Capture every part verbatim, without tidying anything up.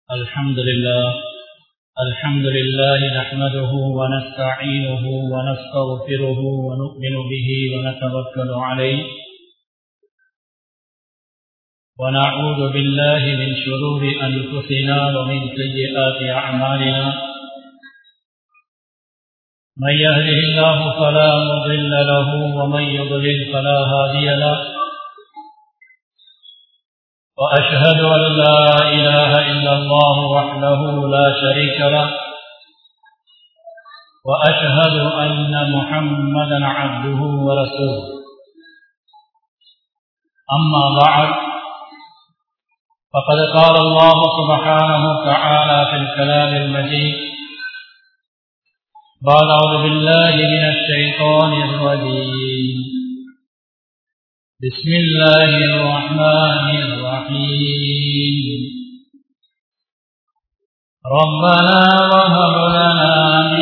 الحمد لله الحمد لله نحمده ونستعينه ونستغفره ونؤمن به ونتوكل عليه ونعوذ بالله من شرور أنفسنا ومن سيئات أعمالنا من يهده الله فلا مضل له ومن يضلل فلا هادي له وأشهد أن لا إله إلا الله وحده لا شريك له وأشهد أن محمدا عبده ورسوله أما بعد فقد قال الله سبحانه وتعالى في الكلام المجيد بعد أعوذ بالله من الشيطان الرجيم بسم الله الرحمن الرحيم ربنا وهب لنا من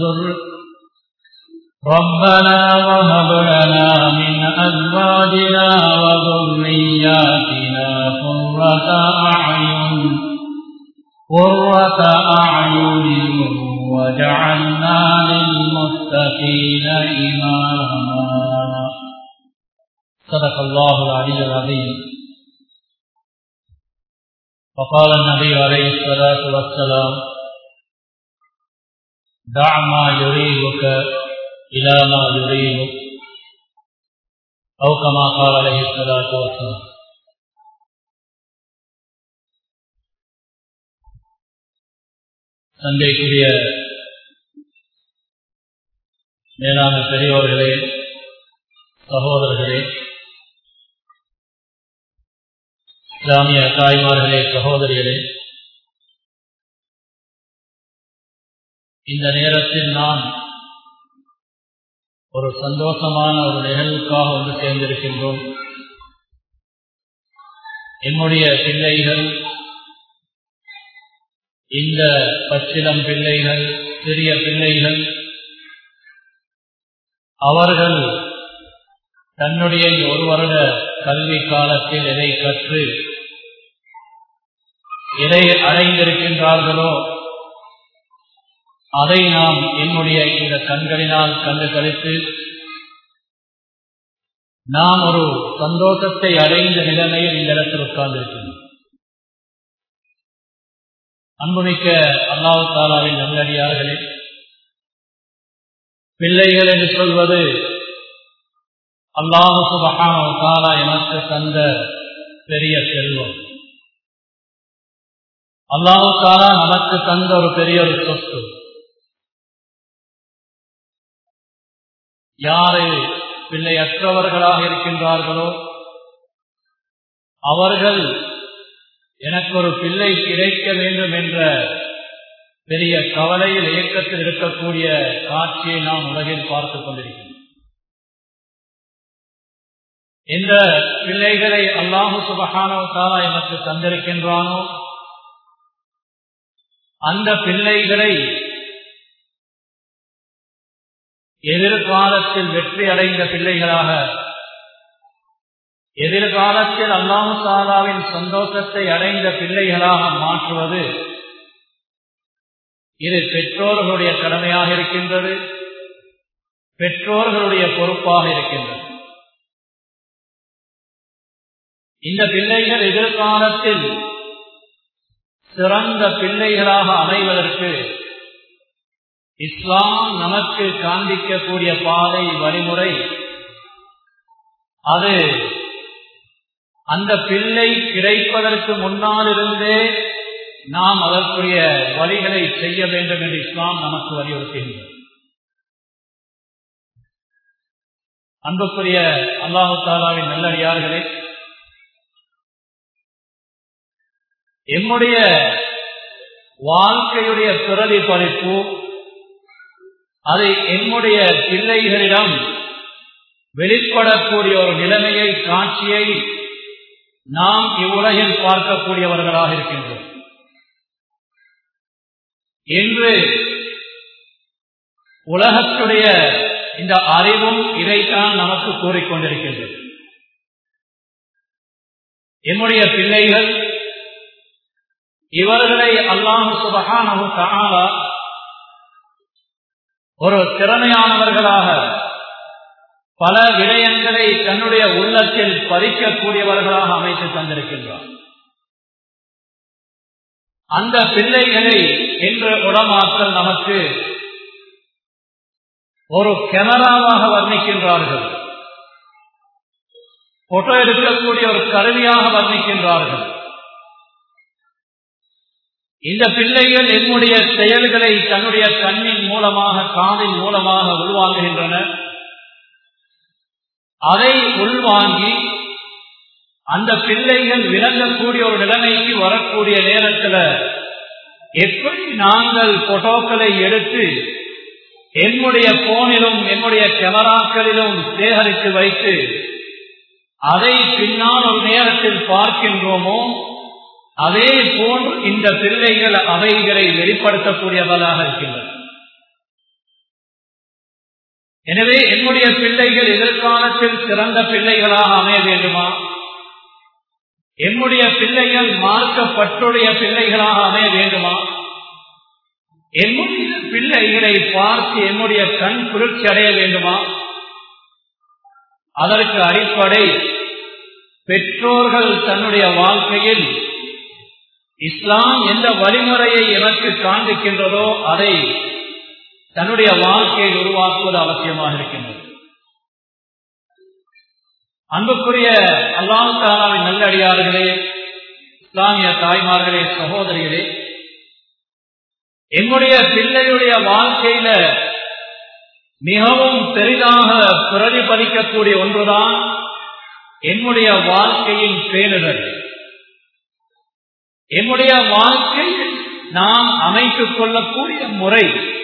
ربنا وهب لنا من أزواجنا وذرياتنا قرة أعين قرة أعين وجعلنا للمتقين إماما صدق الله العلي العظيم. وقال النبي عليه الصلاة والسلام دع ما يريبك إلى ما يريبك أو كما قال عليه الصلاة والسلام. சந்தைக்குரிய மேலான பெரியோர்களே, சகோதரர்களே, இஸ்லாமிய தாய்மார்களே, சகோதரிகளே, இந்த நேரத்தில் நான் ஒரு சந்தோஷமான ஒரு நிகழ்வுக்காக வந்து சேர்ந்திருக்கின்றோம். என்னுடைய பிள்ளைகள், இந்த பச்சிளம் பிள்ளைகள், சிறிய பிள்ளைகள், அவர்கள் தன்னுடைய ஒரு வருட கல்வி காலத்தில் எதை கற்று எதை அடைந்திருக்கின்றார்களோ அதை நாம் என்னுடைய இந்த கண்களினால் கண்டு கழித்து நாம் ஒரு சந்தோஷத்தை அடைந்த நிலைமையில் இந்த இடத்தில் உட்கார்ந்திருக்கின்றோம். அன்புமிக்க அல்லாஹ் தஆலாவின் நல்லடியார்களே, பிள்ளைகள் என்று சொல்வது அல்லாஹ் சுப்ஹானஹு வ தஆலா எனக்கு தந்த பெரிய செல்வம். அல்லாஹ் தஆலா நமக்கு தந்த ஒரு பெரிய ஒரு சொத்து. யாரு பிள்ளையற்றவர்களாக இருக்கின்றார்களோ அவர்கள் எனக்கு ஒரு பிள்ளை கிடைக்க வேண்டும் என்ற பெரிய கவலையில் இயக்கத்தில் இருக்கக்கூடிய காட்சியை நாம் உலகில் பார்த்துக் கொண்டிருக்கிறோம். இந்த பிள்ளைகளை அல்லாஹ் சுப்ஹானஹு வ தஆலா எனக்கு தந்திருக்கின்றானோ அந்த பிள்ளைகளை எதிர்காலத்தில் வெற்றி அடைந்த பிள்ளைகளாக, எதிர்காலத்தில் அல்லாஹ் தஆலாவின் சந்தோஷத்தை அடைந்த பிள்ளைகளாக மாற்றுவது இது பெற்றோர்களுடைய கடமையாக இருக்கின்றது, பெற்றோர்களுடைய பொறுப்பாக இருக்கின்றது. இந்த பிள்ளைகள் எதிர்காலத்தில் சிறந்த பிள்ளைகளாக அமைவதற்கு இஸ்லாம் நமக்கு காண்பிக்கக்கூடிய பாதை, வழிமுறை, அது அந்த பிள்ளை கிடைப்பதற்கு முன்னால் இருந்தே நாம் அதற்குரிய வழிகளை செய்ய வேண்டும் என்று இஸ்லாம் நமக்கு வலியுறுத்துகின்றது. அன்புக்குரிய அல்லாஹ் தஆலாவின் நல்லடியார்களே, என்னுடைய வாழ்க்கையுடைய பிரதிபலிப்பு அதை என்னுடைய பிள்ளைகளிடம் வெளிப்படக்கூடிய ஒரு நிலைமையை, காட்சியை நாம் இவ்வுலகில் பார்க்கக்கூடியவர்களாக இருக்கின்றோம். இன்று உலகத்துடைய இந்த அறிவும் இதைத்தான் நமக்கு கூறிக்கொண்டிருக்கின்றது. என்னுடைய பிள்ளைகள் இவர்களை அல்லாஹ் சுப்ஹானஹு வ தஆலா ஒரு திறமையானவர்களாக பல விடயங்களை தன்னுடைய உள்ளத்தில் பதிக்கக்கூடியவர்களாக அமைத்து தந்திருக்கின்றார். அந்த பிள்ளைகளை என்று உலமாக்கள் நமக்கு ஒரு கேமராவாக வர்ணிக்கின்றார்கள், போட்டோ எடுக்கக்கூடிய ஒரு கருவியாக வர்ணிக்கின்றார்கள். இந்த பிள்ளைகள் என்னுடைய செயல்களை தன்னுடைய கண்ணின் மூலமாக காதின் மூலமாக உள்வாங்குகின்றன. அதை உள்வாங்கி அந்த பிள்ளைகள் விளங்கக்கூடிய ஒரு நிலைமைக்கு வரக்கூடிய நேரத்தில் எப்படி நாங்கள் போட்டோக்களை எடுத்து என்னுடைய போனிலும் என்னுடைய கேமராக்களிலும் சேகரித்து வைத்து அதை பின்னால் ஒரு நேரத்தில் பார்க்கின்றோமோ, அதே போன்று இந்த பிள்ளைகள் அவைகளை வெளிப்படுத்தக்கூடியவர்களாக இருக்கின்றன. எனவே என்னுடைய பிள்ளைகள் எதிர்காலத்தில் சிறந்த பிள்ளைகளாக அமைய வேண்டுமா, என்னுடைய பிள்ளைகள் மார்க்கப்பட்டுடைய பிள்ளைகளாக அமைய வேண்டுமா, என்னுடைய பிள்ளைகளை பார்த்து என்னுடைய கண் குளிர்ச்சி அடைய வேண்டுமா, அதற்கு அடிப்படை பெற்றோர்கள் தன்னுடைய வாழ்க்கையில் இஸ்லாம் எந்த வழிமுறையை எனக்கு காண்பிக்கின்றதோ அதை தன்னுடைய வாழ்க்கையில் உருவாக்குவது அவசியமாக இருக்கின்றது. அன்புக்குரிய அல்லாஹ் தஆலாவின் நல்லடியார்களே, இஸ்லாமிய தாய்மார்களே, சகோதரிகளே, என்னுடைய பிள்ளையுடைய வாழ்க்கையில மிகவும் பெரிதாக பிரதிபலிக்கக்கூடிய ஒன்றுதான் என்னுடைய வாழ்க்கையின் பேணுதல். என்னுடைய வாழ்க்கையில் நாம் அமைத்துக் கொள்ளக்கூடிய முறை,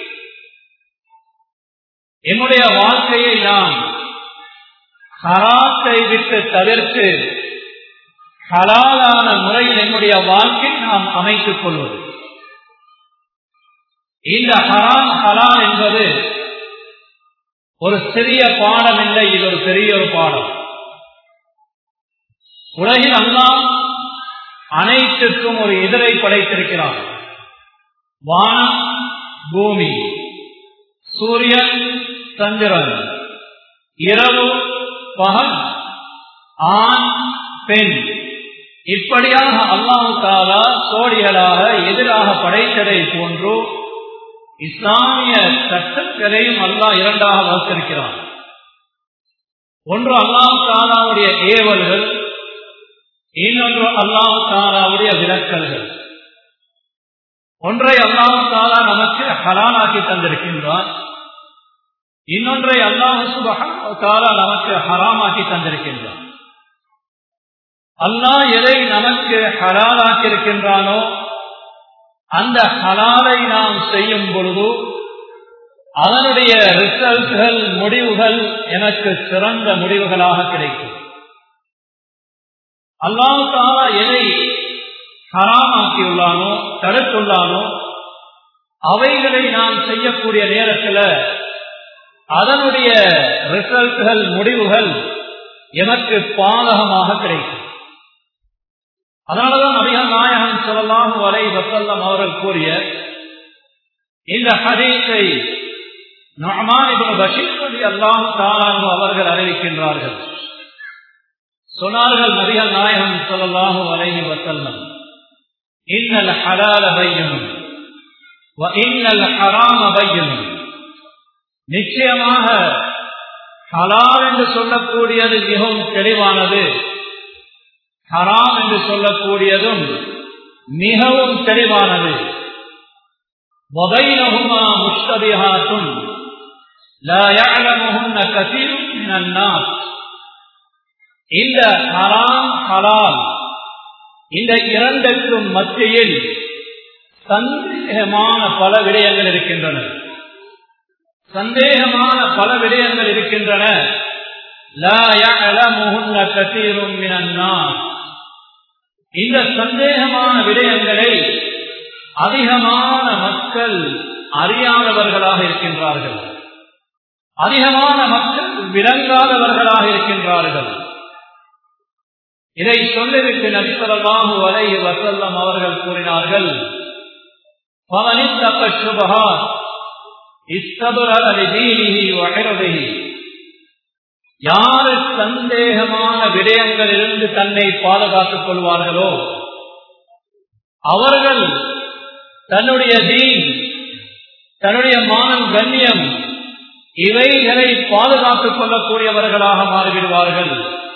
என்னுடைய வாழ்க்கையை நாம் ஹராத்தை விட்டு தவிர்த்து ஹலாலான முறையில் என்னுடைய வாழ்க்கையை நாம் அமைத்துக் கொள்வது. இந்த ஹராம் ஹலால் என்பது ஒரு சிறிய பாடம் இல்லை, இது ஒரு பெரிய ஒரு பாடம். உலகில் அல்லாஹ் அனைத்துக்கும் ஒரு எதிரை படைத்திருக்கிறார். வானம், பூமி, சூரியன், சந்திரன், இரவு, பகல், ஆண், பெண், இப்படியாக அல்லாஹ் தஆலா சோடிகளாக எதிராக படைத்ததை போன்று இஸ்லாமிய சட்டங்களையும் அல்லாஹ் இரண்டாக வகுத்திருக்கிறார். ஒன்று அல்லாஹ் தஆலாவுடைய ஏவல்கள், இன்னொன்று அல்லாஹ் தஆலாவுடைய விலக்கல்கள். ஒன்றை அல்லாஹ் தஆலா நமக்கு ஹலாலாக்கி தந்திருக்கின்றார், இன்னொன்றை அல்லாஹ் சுப்ஹானஹு வ தஆலா நமக்கு ஹராமாக்கி தந்திருக்கின்றார். அல்லாஹ் எதை நமக்கு ஹலாலாக்கி இருக்கின்றானோ அந்த ஹலாலை நாம் செய்யும் பொழுது அதனுடைய ரிசல்ட்கள், முடிவுகள் எனக்கு சிறந்த முடிவுகளாக கிடைக்கும். அல்லாஹ் தஆலா எதை ஹராமாக்கியுள்ளானோ, தடுத்துள்ளானோ, அவைகளை நாம் செய்யக்கூடிய நேரத்தில் அதனுடைய ரிசல்ட்கள், முடிவுகள் எனக்கு பாதகமாக கிடைக்கும். அதனாலதான் நபிகள் நாயகம் ஸல்லல்லாஹு அலைஹி வஸல்லம் அவர்கள் கூறிய இந்த ஹதீஸை நுஅமான் இப்னு பஷீர் ரலியல்லாஹு தஆலா அன்ஹு அவர்கள் அறிவிக்கின்றார்கள். சொன்னார்கள் நபிகள் நாயகம் ஸல்லல்லாஹு அலைஹி வஸல்லம், இன்னல் ஹலால பையினுன் வ இன்னல் ஹராம பையினுன், நிச்சயமாக ஹலால் என்று சொல்லக்கூடியது மிகவும் தெளிவானது, ஹராம் என்று சொல்லக்கூடியதும் மிகவும் தெளிவானது. வபைனஹுமா முஷ்தபிஹாத்துன் லா யஅலமுஹுன்ன கஸீருன் மினன் நாஸ், இந்த ஹராம் ஹலால் இந்த இரண்டுக்கும் மத்தியில் சந்தேகமான பல விடயங்கள் இருக்கின்றன. சந்தேகமான பல விடயங்கள் இருக்கின்றன. லா யஅலமுஹுன்ன கஸீருன் மினன் நாஸ், இந்த சந்தேகமான விடயங்களை அதிகமான மக்கள் அறியாதவர்களாக இருக்கின்றார்கள், அதிகமான மக்கள் விளங்காதவர்களாக இருக்கின்றார்கள். இதை சொல்லிவிட்டு நபி ஸல்லல்லாஹு அலைஹி வஸல்லம் அவர்கள் கூறினார்கள், ஃபமனித்தக ஷுபஹாத் இஸ்தபரஅ லிதீனிஹி வ இர்திஹி. யார் சந்தேகமான விடயங்களிலிருந்து தன்னை பாதுகாத்துக் கொள்வார்களோ அவர்கள் தன்னுடைய தீன், தன்னுடைய மானம், கண்ணியம் இவைகளை பாதுகாத்துக் கொள்ளக்கூடியவர்களாக மாறிவிடுவார்கள்.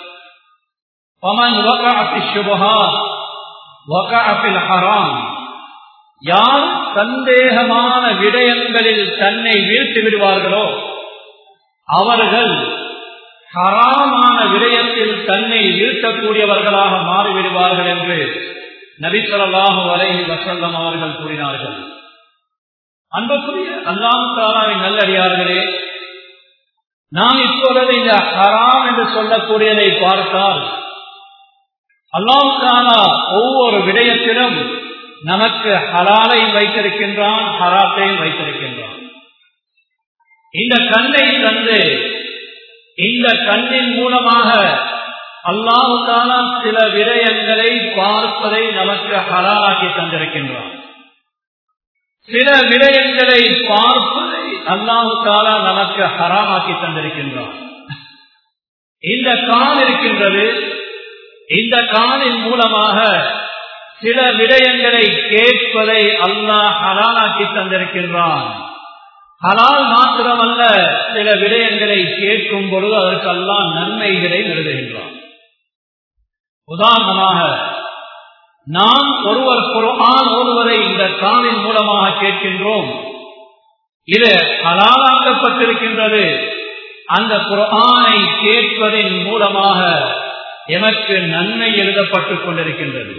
ஃபமன் வகஅ ஃபிஷ் ஷுபஹாத் வகஅ ஃபில் ஹராம். யார் சந்தேகமான விடயங்களில் தன்னை வீழ்த்தி விடுவார்களோ அவர்கள் ஹராமான விடயத்தில் தன்னை வீழ்த்தக்கூடியவர்களாக மாறிவிடுவார்கள் என்று நபி ஸல்லல்லாஹு அலைஹி வஸல்லம் அவர்கள் கூறினார்கள். அன்புக்குரிய அல்லாஹ் தஆலாவின் நல்லடியார்களே, நாம் இப்பொழுது இந்த ஹராம் என்று சொல்லக்கூடியதை பார்த்தால் அல்லாஹ் தஆலா ஒவ்வொரு விடயத்திலும் நமக்கு ஹலாலை வைத்திருக்கின்றான், ஹராத்தையும் வைத்திருக்கின்றான். இந்த கண்ணை தந்து இந்த கண்ணின் மூலமாக அல்லாஹ் தஆலா சில விடயங்களை பார்ப்பதை நமக்கு ஹலாலாக்கி தந்திருக்கின்றான். சில விடயங்களை பார்ப்பதை அல்லாஹ் தஆலா நமக்கு ஹராமாக்கி தந்திருக்கின்றான். இந்த கான் இருக்கின்றது, இந்த கானின் மூலமாக சில விடயங்களை கேட்பதை அல்லாஹ் ஹலாலாக்கி தந்திருக்கின்றான். ஹலால் மாத்திரமல்ல, சில விடயங்களை கேட்கும் பொழுது அதற்கு அல்லாஹ் நன்மைகளை எழுதுகின்றான். உதாரணமாக, நாம் ஒருவர் குர்ஆன் ஓதுவதை இந்த கானின் மூலமாக கேட்கின்றோம். இது ஹலாலாக்கப்பட்டிருக்கின்றது. அந்த குர்ஆனை கேட்பதின் மூலமாக எமக்கு நன்மை எழுதப்பட்டுக் கொண்டிருக்கின்றது.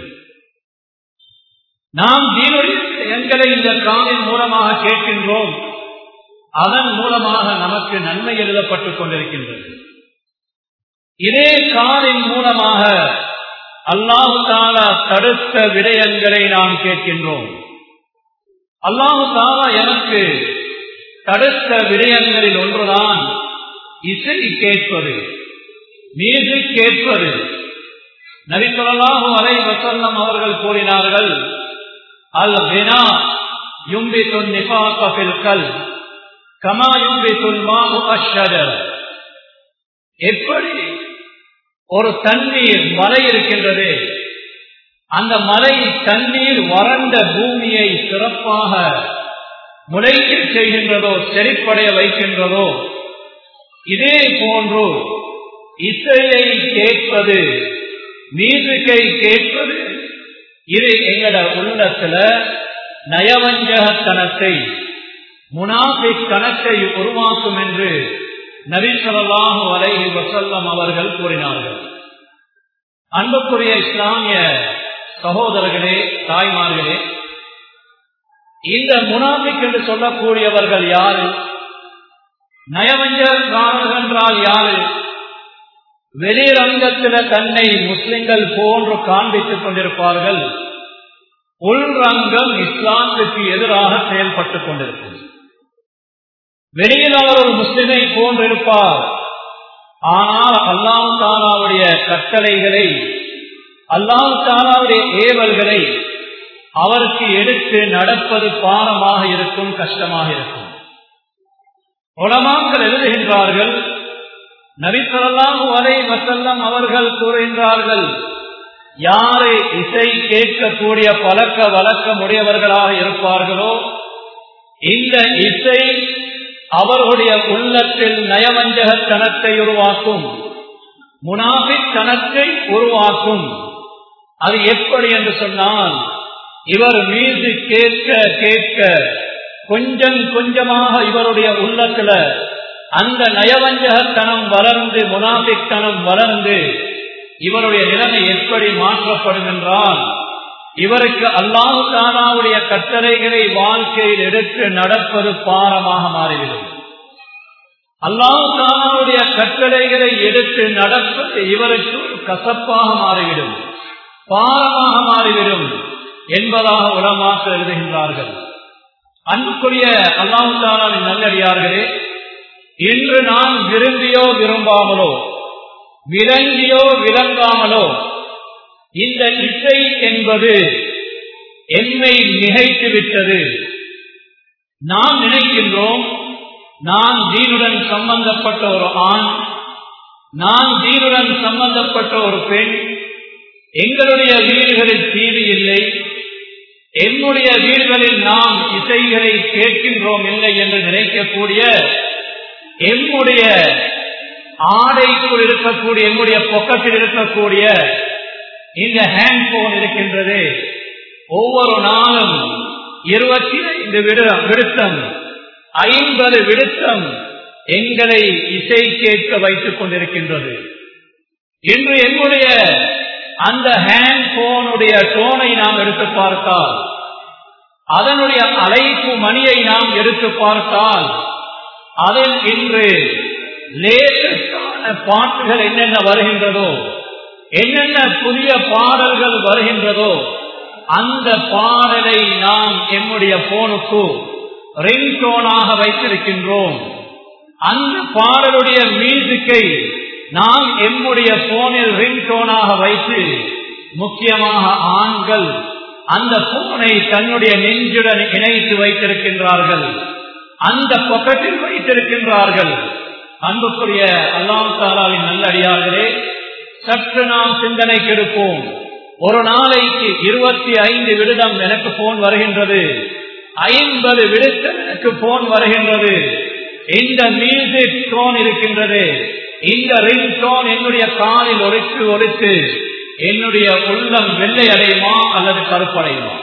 நாம் தீனுடைய எங்களை இந்த கானின் மூலமாக கேட்கின்றோம், அதன் மூலமாக நமக்கு நன்மை எழுதப்பட்டுக் கொண்டிருக்கின்றது. இதே கானின் மூலமாக அல்லாஹ் தஆலா தடுத்த விடயங்களை நாம் கேட்கின்றோம். அல்லாஹ் தஆலா எனக்கு தடுத்த விடயங்களில் ஒன்றுதான் இசை கேட்பது, மியூசிக் கேட்பது. நபி ஸல்லல்லாஹு அலைஹி வஸல்லம் அவர்கள் கூறினார்கள், அல் கினா யும்பித்துன் நிஃபாக ஃபில் கல்ப் கமா யும்பித்துல் மாஉ அஷ்ஷஜர். எப்படி ஒரு தண்ணீர் மலை இருக்கின்றது, அந்த மலை தண்ணீர் வறண்ட பூமியை சிறப்பாக முளைக்க செய்கின்றதோ, செழிப்படைய வைக்கின்றதோ, இதே போன்று இசையை கேட்பது, மியூசிக்கை கேட்பது, இது எங்கட உள்ளத்துல நயவஞ்சகத்தனத்தை, முனாஃபிக் கணக்கை உருவாக்கும் என்று நபி ஸல்லல்லாஹு அலைஹி வஸல்லம் அவர்கள் கூறினார்கள். அன்புக்குரிய இஸ்லாமிய சகோதரர்களே, தாய்மார்களே, இந்த முனாஃபிக் என்று சொல்லக்கூடியவர்கள் யாரு? நயவஞ்சகக்காரர்கள் என்றால் யாரு? வெளிரங்கத்தில் தன்னை முஸ்லிம்கள் போன்று காண்பித்துக் கொண்டிருப்பார்கள், உள்ரங்கம் இஸ்லாமுக்கு எதிராக செயல்பட்டுக் கொண்டிருக்கும். வெளியில் அவர் ஒரு முஸ்லிமை போன்று இருப்பார், ஆனால் அல்லாஹ் தஆலாவுடைய கட்டளைகளை, அல்லாஹ் தஆலாவுடைய ஏவல்களை அவருக்கு எடுத்து நடப்பது பாரமாக இருக்கும், கஷ்டமாக இருக்கும். உலமாக்கள் எழுதுகின்றார்கள், நபி ஸல்லல்லாஹு அலைஹி வஸல்லம் அவர்கள் கூறுகின்றார்கள், யாரை இசை கேட்கக்கூடிய பழக்க வழக்கம் உடையவர்களாக இருப்பார்களோ இந்த இசை அவர்களுடைய உள்ளத்தில் நயவஞ்சகத்தனத்தை உருவாக்கும், முனாஃபிக் தனத்தை உருவாக்கும். அது எப்படி என்று சொன்னால், இவர் மியூசிக் கேட்க கேட்க கொஞ்சம் கொஞ்சமாக இவருடைய உள்ளத்துல அந்த நயவஞ்சகத்தனம் வளர்ந்து, முனாஃபிக்தனம் வளர்ந்து, இவருடைய நிலைமை எப்படி மாற்றப்படும் என்றால், இவருக்கு அல்லாஹ் தஆலாவுடைய கட்டளைகளை வாழ்க்கையில் எடுத்து நடப்பது பாரமாக மாறிவிடும். அல்லாஹ் தஆலாவுடைய கட்டளைகளை எடுத்து நடப்பது இவருக்கு கசப்பாக மாறிவிடும், பாரமாக மாறிவிடும் என்பதாக உலமாக்கள் எழுதுகின்றார்கள். அன்புக்குரிய அல்லாஹ் தஆலாவின் நல்லடியார்களே, இன்று நான் விரும்பியோ விரும்பாமலோ, விளங்கியோ விளங்காமலோ இந்த இசை என்பது என்னை மிகைத்து விட்டது. நாம் நினைக்கின்றோம், நான் தீனுடன் சம்பந்தப்பட்ட ஒரு ஆண், நான் தீனுடன் சம்பந்தப்பட்ட ஒரு பெண், எங்களுடைய வீடுகளில் டிவி இல்லை, என்னுடைய வீடுகளில் நாம் இசைகளை கேட்கின்றோம் இல்லை என்று நினைக்கக்கூடிய எம்முடைய ஆடைக்குள் இருக்கக்கூடிய எம்முடைய பொக்கத்தில் இருக்கக்கூடிய இந்த ஹேண்ட்போன் இருக்கின்றது. ஒவ்வொரு நாளும் இருபத்தி ஐந்து விடுத்தம் ஐம்பது விடுத்தம் எங்களை இசை கேட்க வைத்துக் கொண்டிருக்கின்றது. இன்று என்னுடைய அந்த ஹேண்ட்போனுடைய டோனை நாம் எடுத்து பார்த்தால், அதனுடைய அழைப்பு மணியை நாம் எடுத்து பார்த்தால், அதில் இன்று லேட்டஸ்டான பாட்டுகள் என்னென்ன வருகின்றதோ, என்னென்ன புதிய பாடல்கள் வருகின்றதோ, அந்த பாடலை நாம் எம்முடைய போனுக்கு ரிங்டோனாக வைத்திருக்கின்றோம். அந்த பாடலுடைய மியூசிக்கை நாம் எம்முடைய போனில் ரிங்டோனாக வைத்து, முக்கியமாக ஆண்கள் அந்த போனை தன்னுடைய நெஞ்சுடன் இணைத்து வைத்திருக்கின்றார்கள், அந்த பக்கத்தில் வைத்திருக்கின்றார்கள். அன்புக்குரிய அல்லாஹ் தஆலாவின் நல்லடியார்களே, சற்று நாம் சிந்தனைக்கு எடுப்போம். ஒரு நாளைக்கு இருபத்தி ஐந்து விடுதம் எனக்கு போன் வருகின்றது, ஐம்பது விடுத்தம் எனக்கு போன் வருகின்றது. இந்த மியூசிக் டோன் இருக்கின்றது, இந்த ரிங் டோன் என்னுடைய காலில் ஒலித்து ஒலித்து என்னுடைய உள்ளம் வெள்ளை அடையுமா அல்லது கருப்படையுமா?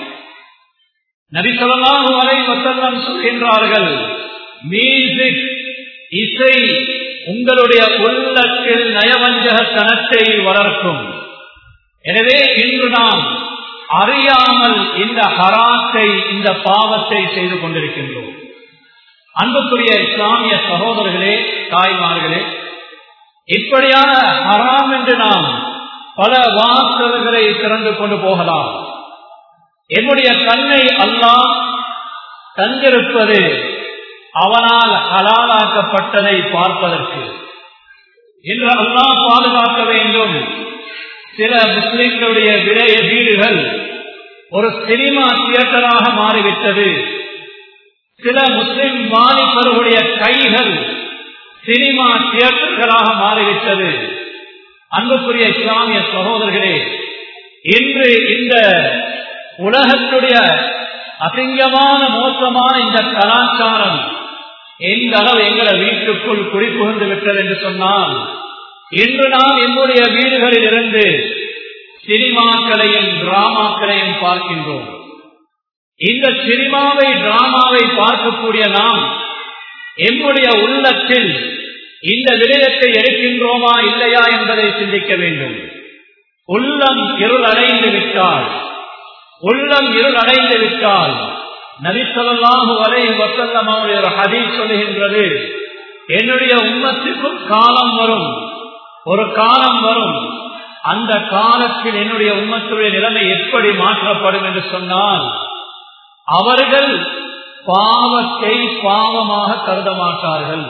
நபி ஸல்லல்லாஹு அலைஹி வஸல்லம் சொல்கின்றார்கள், மியூசிக் இசை உங்களுடைய உள்ளத்தில் நயவஞ்சகத்தனத்தை வளர்க்கும். எனவே இன்று நாம் அறியாமல் இந்த ஹராத்தை, இந்த பாவத்தை செய்து கொண்டிருக்கின்றோம். அன்புக்குரிய இஸ்லாமிய சகோதரர்களே, தாய்மார்களே, இப்படியான ஹராம் என்று நாம் பல வாசல்களை திறந்து கொண்டு போகலாம். என்னுடைய கண்ணை அல்லாஹ் தந்திருப்பது அவனால் ஹலாலாக்கப்பட்டதை பார்ப்பதற்கு. இன்று அல்லாஹ் பாதுகாக்க வேண்டும். சில முஸ்லிம்களுடைய விரைய வீடுகள் ஒரு சினிமா தியேட்டராக மாறிவிட்டது. சில முஸ்லிம் வாலிபர்களுடைய கைகள் சினிமா தியேட்டர்களாக மாறிவிட்டது. அன்புக்குரிய இஸ்லாமிய சகோதரர்களே, இன்று இந்த உலகத்துடைய அசிங்கமான மோசமான இந்த கலாச்சாரம் எந்த அளவு எங்களை வீட்டுக்குள் குடிபுகுந்து விட்டது என்று சொன்னால், இன்று நாம் என்னுடைய வீடுகளில் இருந்து சினிமாக்களையும் டிராமாக்களையும் பார்க்கின்றோம். இந்த சினிமாவை டிராமாவை பார்க்கக்கூடிய நாம் என்னுடைய உள்ளத்தில் இந்த விடயத்தை எடுக்கின்றோமா இல்லையா என்பதை சிந்திக்க வேண்டும். உள்ளம் இருள் அடைந்து விட்டால் உள்ளம் இருள் அடைந்து விட்டால் நபி ஸல்லல்லாஹு அலைஹி வஸல்லம் அவர்கள் ஒரு ஹதீஸ் சொல்லுகின்றது, என்னுடைய உம்மத்துக்கும் காலம் வரும், ஒரு காலம் வரும், அந்த காலத்தில் என்னுடைய உம்மத்துடைய நிலைமை எப்படி மாற்றப்படும் என்று சொன்னால், அவர்கள் பாவத்தை பாவமாக கருத மாட்டார்கள்,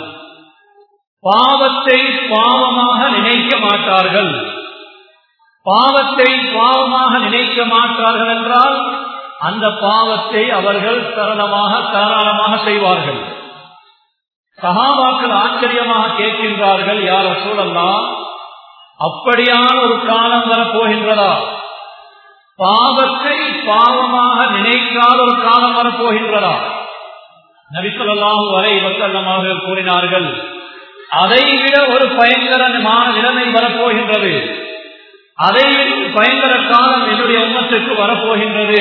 பாவத்தை பாவமாக நினைக்க மாட்டார்கள். பாவத்தை பாவமாக நினைக்க மாட்டார்கள் என்றால் அந்த பாவத்தை அவர்கள் சரளமாக தாராளமாக செய்வார்கள். சஹாபாக்கள் ஆச்சரியமாக கேட்கின்றார்கள், யா ரசூலல்லாஹ், அப்படியான ஒரு காலம் வரப்போகின்றதா? பாவத்தை பாவமாக நினைக்காத ஒரு காலம் வரப்போகின்றதா? நபி ஸல்லல்லாஹு அலைஹி வஸல்லம் அவர்கள் கூறினார்கள், அதைவிட ஒரு பயங்கரமான நிலைமை வரப்போகின்றது, அதைவிட பயங்கர காலம் என்னுடைய உம்மத்துக்கு வரப்போகின்றது.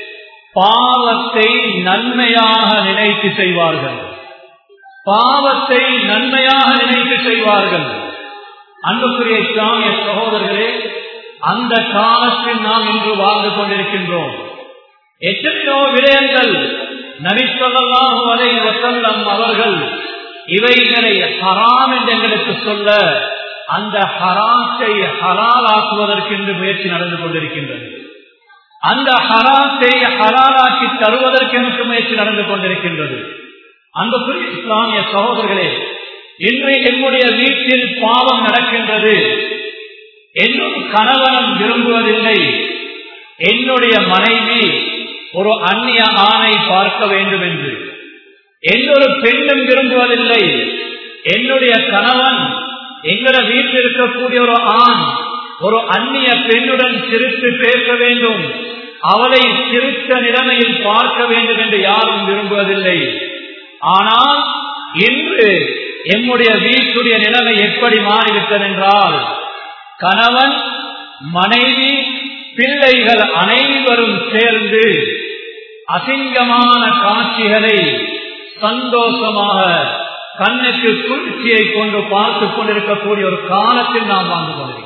பாவத்தை நன்மையாக நினைத்து செய்வார்கள், பாவத்தை நன்மையாக நினைத்து செய்வார்கள். அன்புக்குரிய இஸ்லாமிய சகோதரர்களே, அந்த காலத்தில் நாம் இன்று வாழ்ந்து கொண்டிருக்கின்றோம். எத்தனையோ விடயங்கள் நபி ஸல்லல்லாஹு அலைஹி வஸல்லம் அவர்கள் இவைகளை ஹராம் என்று எங்களுக்கு சொல்ல, அந்த ஹராத்தை ஹலாலாக்குவதற்கு என்று முயற்சி நடந்து கொண்டிருக்கின்றது. அந்த ஹராத்தை ஹலாலாக்கி தருவதற்கு எனக்கு முயற்சி நடந்து கொண்டிருக்கின்றது. அன்புக்குரிய இஸ்லாமிய சகோதரர்களே, இன்று என்னுடைய வீட்டில் பாவம் நடக்கின்றது, என்னும் கணவனும் விரும்புவதில்லை என்னுடைய மனைவி ஒரு அந்நிய ஆணை பார்க்க வேண்டும் என்று. என்னொரு பெண்ணும் விரும்புவதில்லை என்னுடைய கணவன் எங்கட வீட்டில் இருக்கக்கூடிய ஒரு ஆண் ஒரு அந்நிய பெண்ணுடன் சிரித்து பேச வேண்டும், அவளை சிரித்த நிலைமையில் பார்க்க வேண்டும் என்று யாரும் விரும்புவதில்லை. ஆனால் இன்று எம்முடைய வீட்டுடைய நிலைமை எப்படி மாறிவிட்டது என்றால், கணவன் மனைவி பிள்ளைகள் அனைவரும் சேர்ந்து அசிங்கமான காட்சிகளை சந்தோஷமாக கண்ணுக்கு குளிர்ச்சியை கொண்டு பார்த்துக் கொண்டிருக்கக்கூடிய ஒரு காலத்தில் நாம் வாழ்ந்து கொண்டிருக்கிறோம்.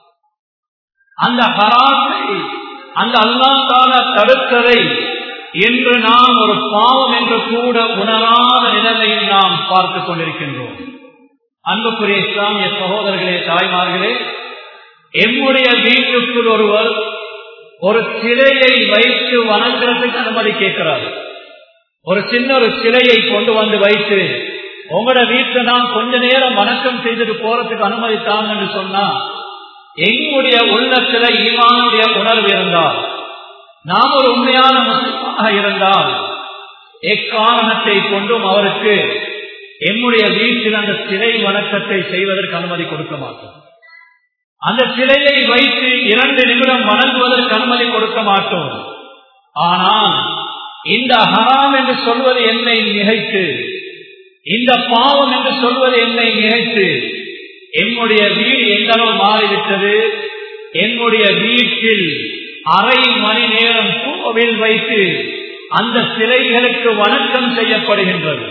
அந்த ஹராத்தை, அந்த அல்லாஹ் தஆலா தடுத்ததை இன்று நாம் ஒரு பாவம் என்று கூட உணராத நிலைமையில் நாம் பார்த்துக் கொண்டிருக்கின்றோம். அன்புக்குரிய இஸ்லாமிய சகோதரர்களே, தாய்மார்களே, எம்முடைய வீட்டுக்குள் ஒருவர் ஒரு சிலையை வைத்து வணங்குறதுக்கு அனுமதி கேட்கிறார். ஒரு சின்ன ஒரு சிலையை கொண்டு வந்து வைத்து உங்களோட வீட்டை நான் கொஞ்ச நேரம் வணக்கம் செய்துட்டு போறதுக்கு அனுமதித்தாங்க என்று சொன்னா, எங்களுடைய உள்ளத்துல ஈமானுடைய உணர்வு இருந்தால், நாம் ஒரு உண்மையான முஸ்லிமாக இருந்தால், எக்காரணத்தை கொண்டும் அவருக்கு எம்முடைய வீட்டில் அந்த சிலை வணக்கத்தை செய்வதற்கு அனுமதி கொடுக்க மாட்டோம். அந்த சிலையை வைத்து இரண்டு நிமிடம் வணங்குவதற்கு அனுமதி கொடுக்க மாட்டோம். ஆனால் இந்த ஹராம் என்று சொல்வது என்னை நிகழ்த்து, இந்த பாவம் என்று சொல்வது என்னை நிகழ்த்து, என்னுடைய வீடு எந்த அளவு மாறிவிட்டது, என்னுடைய வீட்டில் அரை மணி நேரம் கோவில் வைத்து அந்த சிலைகளுக்கு வணக்கம் செய்யப்படுகின்றது.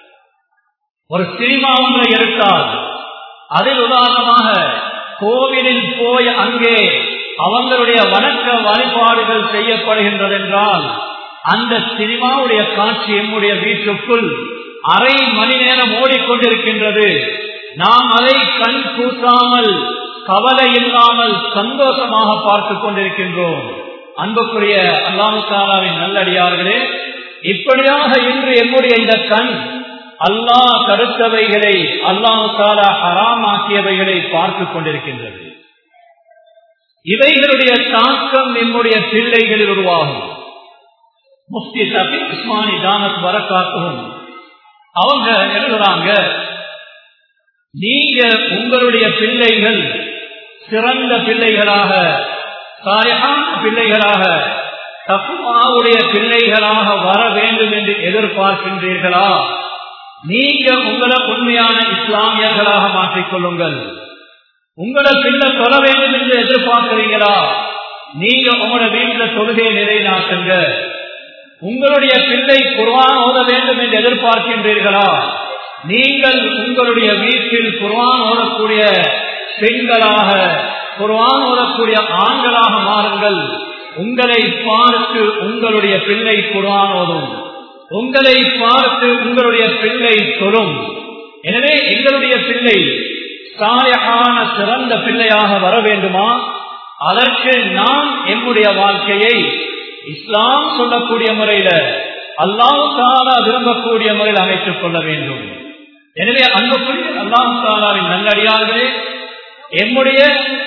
ஒரு சினிமா ஒன்றை எடுத்தால் அதில் உதாரணமாக கோவிலில் போய் அங்கே அவங்களுடைய வணக்க வழிபாடுகள் செய்யப்படுகின்றது என்றால், அந்த சினிமாவுடைய காட்சி எம்முடைய வீட்டுக்குள் அரை மணி நேரம் ஓடிக்கொண்டிருக்கின்றது. நாம் அதை கண் கூசாமல் கவலை இல்லாமல் சந்தோஷமாக பார்த்துக் கொண்டிருக்கின்றோம். அன்புக்குரிய அல்லாஹ் தஆலாவின் நல்லடியார்களே, இப்படியாக இன்று எம்முடைய இந்த கண் அல்லாஹ் தடுத்தவைகளை, அல்லாஹ் தஆலா ஹராமாக்கியவைகளை பார்த்துக் கொண்டிருக்கின்றது. இவைகளுடைய தாக்கம் நம்முடைய பிள்ளைகளில் உருவாகும். முஃப்தி ஷஃபீ உஸ்மானி தானத் பரக்காத்துஹும் அவங்க எழுதுறாங்க, நீங்க உங்களுடைய பிள்ளைகள் சிறந்த பிள்ளைகளாக, சாலிஹான பிள்ளைகளாக, தக்வாவுடைய பிள்ளைகளாக வர வேண்டும் என்று எதிர்பார்க்கின்றீர்களா? நீங்க உங்களை உண்மையான இஸ்லாமியர்களாக மாற்றிக்கொள்ளுங்கள். உங்களை பிள்ளை தொழ வேண்டும் என்று எதிர்பார்க்கிறீங்களா? நீங்க உங்களோட வீட்டில் தொழுகை நிறைநாட்டுங்க. உங்களுடைய பிள்ளை குர்ஆன் ஓத வேண்டும் என்று எதிர்பார்க்கின்றீர்களா? நீங்கள் உங்களுடைய வீட்டில் குர்ஆன் ஓதக்கூடிய பெண்களாக, குர்ஆன் ஓதக்கூடிய ஆண்களாக மாறுங்கள். உங்களை பார்த்து உங்களுடைய பிள்ளை குர்ஆன் ஓதும், உங்களை பார்த்து உங்களுடைய பிள்ளை தொழும். எனவே எங்களுடைய பிள்ளை சாலிஹான சிறந்த பிள்ளையாக வர வேண்டுமா? அதற்கு நாம் எம்முடைய வாழ்க்கையை இஸ்லாம் சொல்லக்கூடிய முறையில, அல்லாஹ் தஆலா விரும்பக்கூடிய முறையில் அமைத்துக் கொள்ள வேண்டும். எனவே அன்புக்குரிய அல்லாஹ் தஆலாவின் நல்லடியார்களே, எம்முடைய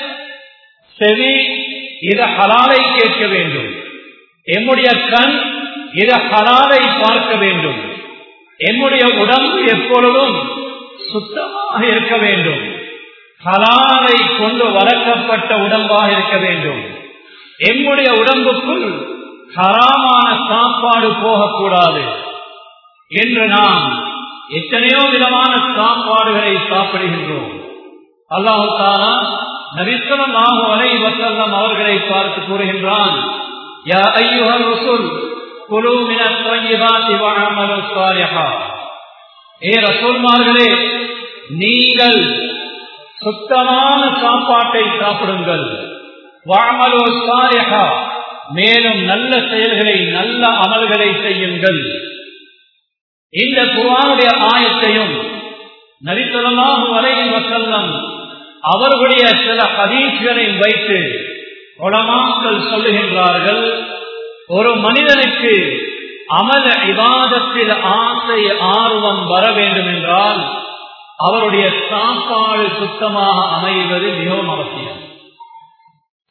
செவி இத ஹலாலை கேட்க வேண்டும், எம்முடைய கண் இத ஹலாலை பார்க்க வேண்டும், எம்முடைய உடம்பு எப்பொழுதும் சுத்தமாக இருக்க வேண்டும், ஹலாலை கொண்டு வளர்க்கப்பட்ட உடம்பாக இருக்க வேண்டும். எம்முடைய உடம்புக்குள் ஹராமான சாப்பாடு போகக்கூடாது. என்று நாம் எத்தனையோ விதமான சாப்பாடுகளை சாப்பிடுகின்றோம். அல்லாஹ் தஆலா நபி ஸல்லல்லாஹு அலைஹி வஸல்லம் அவர்களை பார்த்து கூறுகின்றான், யா அய்யுஹர் ரசூல் குலு மினத் த்வய்யிபாத்தி வஅமலு ஸாலிஹா. ஏ ரசூல்மார்களே, நீங்கள் சுத்தமான சாப்பாட்டை சாப்பிடுங்கள். வஅமலு ஸாலிஹா, மேலும் நல்ல செயல்களை, நல்ல அமல்களை செய்யுங்கள். இந்த குர்ஆனுடைய ஆயத்தையும் நபி ஸல்லல்லாஹு அலைஹி வஸல்லம் அவர்களுடைய சில ஹதீஸ்களை வைத்து உலமாக்கள் சொல்லுகின்றார்கள், ஒரு மனிதனுக்கு அமல் இபாதத்தில் ஆசை ஆர்வம் வர வேண்டும் என்றால் அவருடைய சாப்பாடு சுத்தமாக அமைவது மிகவும் அவசியம்.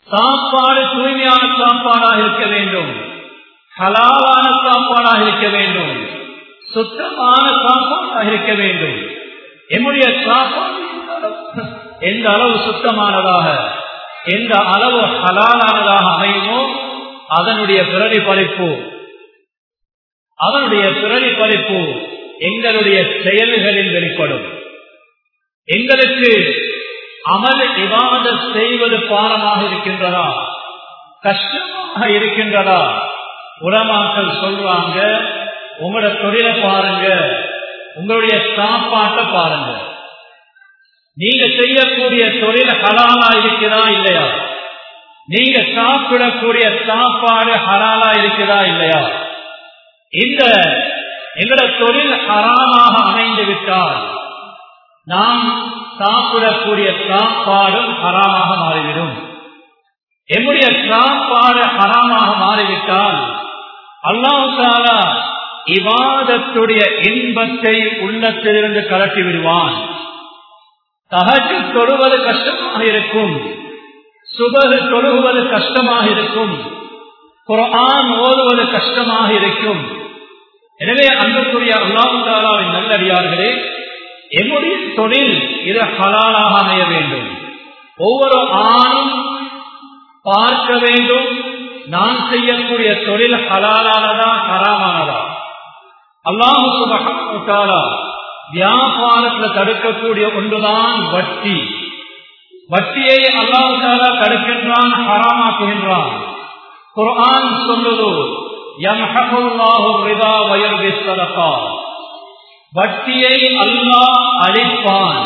சாப்பாடு தூய்மையான சாப்பாடாக இருக்க வேண்டும், ஹலாலான சாப்பாடாக இருக்க வேண்டும், சுத்தமான சாப்பாடாக இருக்க வேண்டும். என்னுடைய சாப்பாடு எந்த அளவு சுத்தமானதாக, எந்த அளவு ஹலாலானதாக அமையுமோ அதனுடைய பிரதிபலிப்பு அதனுடைய பிரதிபலிப்பு எங்களுடைய செயல்களில் வெளிப்படும். எங்களுக்கு அமல் இபாதத் செய்வது பாரமாக இருக்கின்றதா, கஷ்டமாக இருக்கின்றதா? உலமாக்கள் சொல்றாங்க, உங்களோட தொழிலை பாருங்க, உங்களுடைய சாப்பாட்டை பாருங்க. நீங்க செய்யக்கூடிய தொழில் ஹலாலா இருக்கிறதா இல்லையா? நீங்க சாப்பிடக்கூடிய சாப்பாடு ஹலாலா இருக்கிறதா இல்லையா? இந்த எங்களோட தொழில் ஹராமாக அமைந்து விட்டால் நாம் சாப்பிடக்கூடிய சாப்பாடும் ஹராமாக மாறிவிடும். என்னுடைய சாப்பாடு ஹராமாக மாறிவிட்டால் அல்லாஹ் தஆலா இபாதத்துடைய இன்பத்தை உள்ளத்திலிருந்து கலட்டி விடுவான். தஹஜ்ஜுத் தொழுவது கஷ்டமாக இருக்கும், சுபஹ் தொழுவது கஷ்டமாக இருக்கும், குர்ஆன் ஓதுவது கஷ்டமாக இருக்கும். எனவே அன்புக்குரிய அல்லாஹ் தஆலாவின் நல்லடியார்களே, என்னுடைய தொழில் இது ஹலாலாக அமைய வேண்டும். ஒவ்வொரு ஆணும் பார்க்க வேண்டும், நான் செய்யக்கூடிய தொழில் ஹலாலானதா ஹராமானதா. அல்லாஹ் சுப்ஹானஹு வ தஆலா வியாபாரத்தில் தடுக்கக்கூடிய ஒன்றுதான் வட்டி. வட்டியை அல்லாஹ் தஆலா தடுக்கின்றான், ஹராமாக்குகின்றான். குர்ஆன் சொல்லுது, யம்ஹகுல்லாஹு ரிபா வ யுர்பிஸ் ஸதகாத். வட்டியை அல்லாஹ் அழிப்பான்.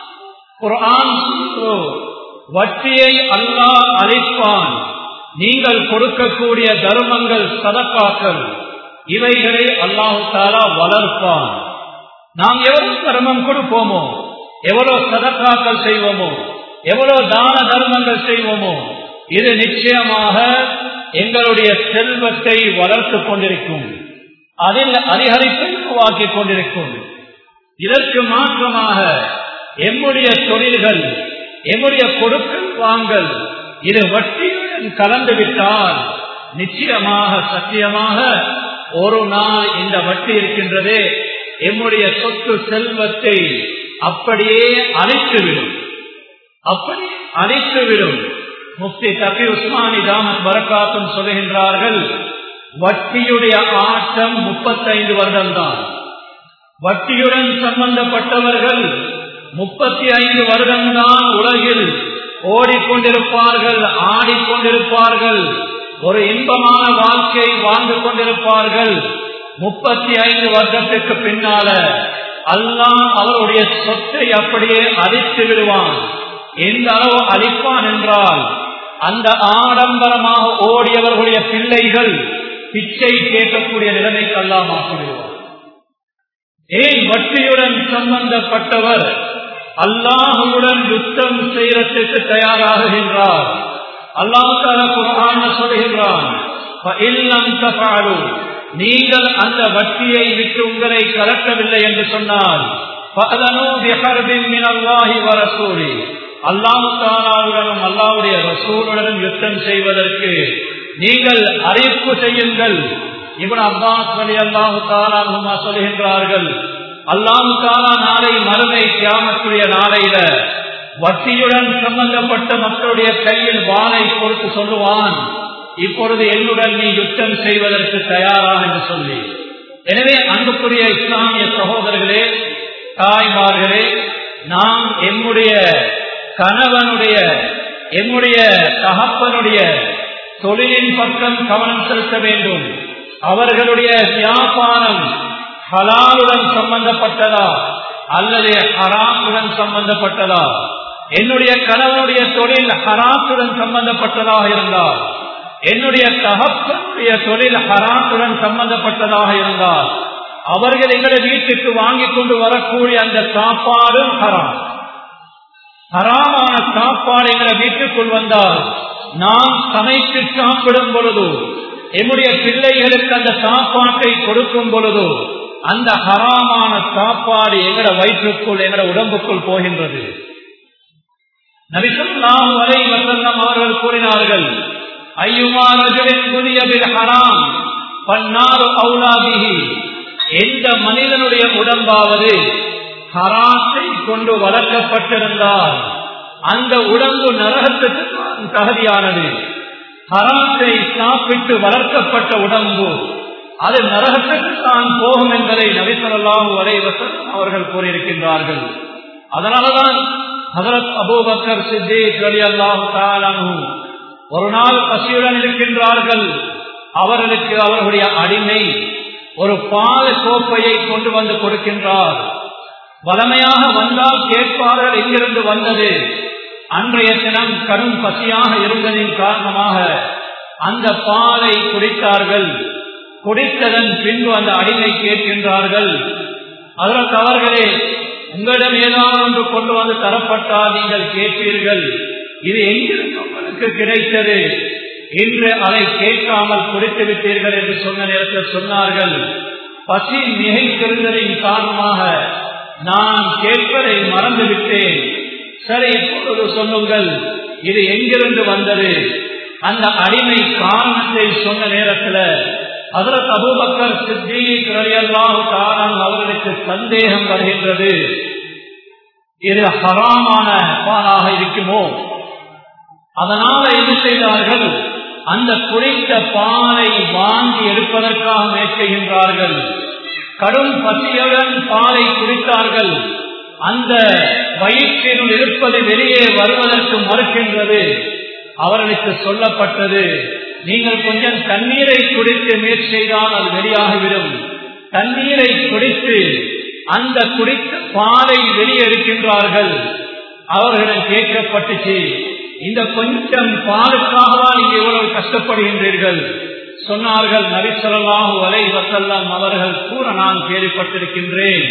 குர்ஆன் சொல்லுது, வட்டியை அல்லாஹ் அழிப்பான். நீங்கள் கொடுக்கக்கூடிய தர்மங்கள், சதகாக்கள், இவைகளை அல்லாஹ் தஆலா வளர்ப்பான். நாம் எவ்வளவு தர்மம் கொடுப்போமோ, எவ்வளவு சதகாக்கள் செய்வோமோ, எவ்வளவு தான தர்மங்கள் செய்வோமோ, இது நிச்சயமாக எங்களுடைய செல்வத்தை வளர்த்துக் கொண்டிருக்கும், அதில் அதிகரிப்பை உருவாக்கிக் கொண்டிருக்கும். இதற்கு மாற்றமாக எம்முடைய தொழில்கள், எம்முடைய கொடுக்கல் வாங்கல் இது வட்டியுடன் கலந்து விட்டால் நிச்சயமாக சத்தியமாக ஒரு நாள் இந்த வட்டி இருக்கின்றதே எம்முடைய சொத்து செல்வத்தை அப்படியே அழித்துவிடும், அப்படி அழித்துவிடும். முஃப்தி தகி உஸ்மானி தாமத் பரக்காத்தும் சொல்லுகின்றார்கள், வட்டியுடைய ஆட்டம் முப்பத்தைந்து வருடம்தான். வட்டியுடன் சம்பந்தப்பட்டவர்கள் முப்பத்தி ஐந்து வருடம்தான் உலகில் ஓடிக்கொண்டிருப்பார்கள், ஆடிக்கொண்டிருப்பார்கள், ஒரு இன்பமான வாழ்க்கை வாழ்ந்து கொண்டிருப்பார்கள். முப்பத்தி ஐந்து வருடத்துக்கு பின்னால அல்லாஹ் அவருடைய சொத்தை அப்படியே அழித்து விடுவான். எந்த அளவு அழிப்பான் என்றால், அந்த ஆடம்பரமாக ஓடியவர்களுடைய பிள்ளைகள் பிச்சை கேட்கக்கூடிய நிலைமைக்கு அல்லாஹ் மாற்றி விடுவான். ஏன்? வட்டியுடன் சம்பந்தப்பட்டவர் அல்லாஹுடன் யுத்தம் செய்யறதுக்கு தயாராகுகின்றார். அல்லாஹ் தஆலா குர்ஆன்ல சொல்லுகின்றான், நீங்கள் அந்த வட்டியை விட்டு உங்களை கலக்கவில்லை என்று சொன்னால் அல்லாஹ் தஆலாவுடனும் அல்லாஹ்வுடைய ரசூலுடனும் யுத்தம் செய்வதற்கு நீங்கள் அறிவிப்பு செய்யுங்கள். இப்னு அப்பாஸ் ரலியல்லாஹு தஆலா அன்ஹுமா சொல்கின்றார்கள், அல்லாஹ் தஆலா நாளை மறுமை கியாமத்துடைய நாளையில வட்டியுடன் சம்பந்தப்பட்ட மக்களுடைய கையில் வாளை கொடுத்து சொல்லுவான், இப்பொழுது என்னுடன் நீ யுத்தம் செய்வதற்கு தயாரா என்று சொல்லி. எனவே அன்புக்குரிய இஸ்லாமிய சகோதரர்களே, தாய்மார்களே, நாம் எம்முடைய கணவனுடைய, எம்முடைய தகப்பனுடைய தொழிலின் பக்கம் கவனம் செலுத்த வேண்டும். அவர்களுடைய வியாபாரம் ஹலாலுடன் சம்பந்தப்பட்டதா அல்லது ஹராமுடன் சம்பந்தப்பட்டதா? என்னுடைய கணவனுடைய தொழில் ஹராத்துடன் சம்பந்தப்பட்டதாக இருந்தால், என்னுடைய தகப்பனுடைய தொழில் ஹராத்துடன் சம்பந்தப்பட்டதாக இருந்தால், அவர்கள் எங்களை வீட்டுக்கு வாங்கி கொண்டு வரக்கூடிய அந்த சாப்பாடும் ஹராம். ஹராமான சாப்பாடு எங்களை வீட்டுக்குள் வந்தால் நாம் சமைத்து சாப்பிடும் பொழுது, என்னுடைய பிள்ளைகளுக்கு அந்த சாப்பாட்டை கொடுக்கும் பொழுது, அந்த ஹராமான சாப்பாடு எங்கட வயிற்றுக்குள், எங்கட உடம்புக்குள் போகின்றது. நபி ஸல்லல்லாஹு அலைஹி வஸல்லம் அவர்கள் கூறினார்கள், ஐயுமா ரஜுலின் குதிய பில் ஹராம் ஃபன்னாரு அவுலா பிஹி. எந்த மனிதனுடைய உடம்பாவது ஹராத்தை கொண்டு வளர்க்கப்பட்டிருந்தால் அந்த உடம்பு நரகத்துக்கு தகுதியானது. ஹராத்தை சாப்பிட்டு வளர்க்கப்பட்ட உடம்பு அது நரகத்துக்கு தான் போகும் என்பதை நபி ஸல்லல்லாஹு அலைஹி வஸல்லம் அவர்கள் கூறியிருக்கின்றார்கள். அதனால்தான் ஹஜ்ரத் அபூபக்கர் சித்தீக் ரலியல்லாஹு தஆலா அன்ஹு ஒரு நாள் பசியுடன் இருக்கின்றார்கள். அவர்களுக்கு அவர்களுடைய அடிமை ஒரு பால் கோப்பையை கொண்டு வந்து கொடுக்கின்றார். வளமையாக வந்தால் கேட்பார்கள் எங்கிருந்து வந்தது. அன்றைய தினம் கடும் பசியாக இருந்ததின் காரணமாக அந்த பாலை குடித்தார்கள். குடித்ததன் பின்பு அந்த அடிமை கேட்கின்றார்கள், அதற்கு அவர்களே, உங்களிடம் ஏதாவது ஒன்று கொண்டு வந்து தரப்பட்டால் நீங்கள் கேட்பீர்கள், இது எங்கிருந்து உங்களுக்கு கிடைத்தது என்று அதை கேட்காமல் குடித்து விட்டீர்கள் என்று சொன்ன நேரத்தில் சொன்னார்கள், பசி மிகைத்திருந்ததின் காரணமாக நான் கேட்பதை மறந்துவிட்டேன். சரி, இப்பொழுது சொல்லுங்கள், இது எங்கிருந்து வந்தது. அந்த அடிமை காரணத்தை சொன்ன நேரத்தில் ஹஜ்ரத் அபூபக்கர் சித்தீக் ரலியல்லாஹு தஆலா அவர்களுக்கு சந்தேகம் வருகின்றது, இது ஹராமான பாலாக இருக்குமோ. அதனால என்ன செய்தார்கள், அந்த குடித்த பாலை வாங்கி எடுப்பதற்காக முயற்சிக்கின்றார்கள். கடும் பசியுடன் பாலை குடித்தார்கள். அந்த வயிற்றினுள் இருப்பது வெளியே வருவதற்கு மறுக்கின்றது. அவர்களுக்கு சொல்லப்பட்டது, நீங்கள் கொஞ்சம் தண்ணீரை குடித்து முயற்சி செய்தால் அது வெளியாகிவிடும். தண்ணீரை குடித்து அந்த குடித்த பாலை வெளியே எடுக்கின்றார்கள். அவர்களிடம் கேட்கப்பட்டுச்சு, இந்த கொஞ்சம் பாலுக்காகவா நீங்க எவ்வளவு கஷ்டப்படுகின்றீர்கள். சொன்னார்கள், நபி ஸல்லல்லாஹு அலைஹி வஸல்லம் அவர்கள் கூற நான் கேள்விப்பட்டிருக்கின்றேன்,